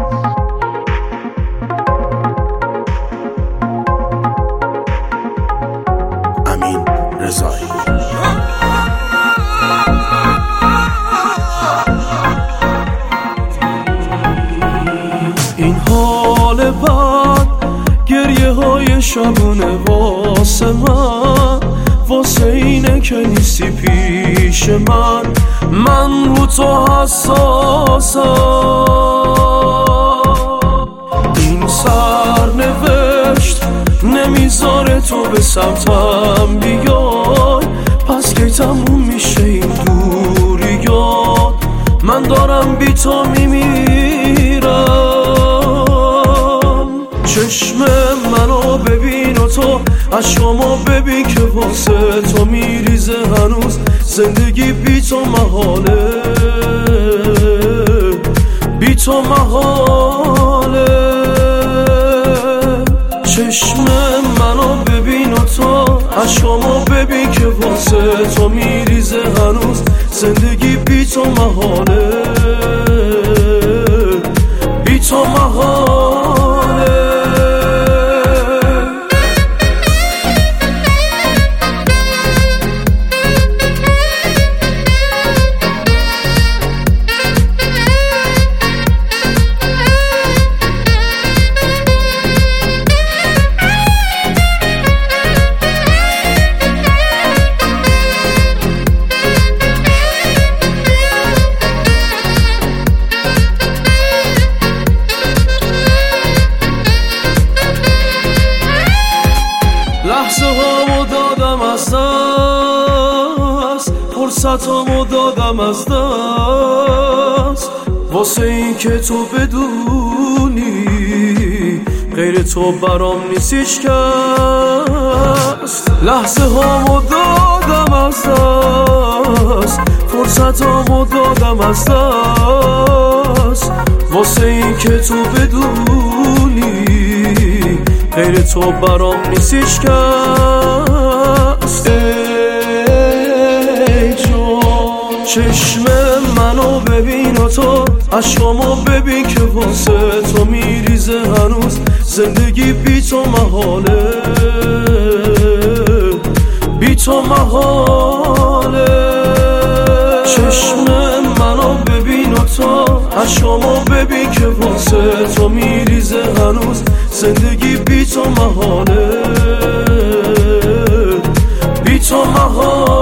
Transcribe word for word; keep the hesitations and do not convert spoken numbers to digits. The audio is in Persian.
امین رضایی. این حال بد گریه های شبونه واسه من، واسه اینه که نیستی پیش من. من رو تو حساسم، این سرنوشت نمیذاره تو به سمتم بیای. پس که تموم میشه این دوریات، من دارم بی تو میمیرم. چشم منو ببین و تو اشکامو ببین که واسه تو میریزه هنوز. زندگی بی تو محاله، بی تو محاله. چشم منو ببین و تو اشکامو ببین که واسه تو میریزه هنوز. زندگی بی تو محاله، بی تو محاله. لحظه هامو دادم از دست، فرصتامو دادم از دست، واسه این که تو بدونی غیر تو برام نیستیش کس. لحظه هامو دادم از دست، فرصتامو دادم از دست، واسه این که تو بدونی غیر تو برام نیستیش کس. ای جون چشم منو ببین و تو اشکامو ببین که واسه تو میریزه هنوز. زندگی بی تو محاله، بی تو محاله. چشم منو ببین و تو اشکامو ببین که واسه تو میریزه هنوز. زندگی بی تو محاله، بی تو محاله.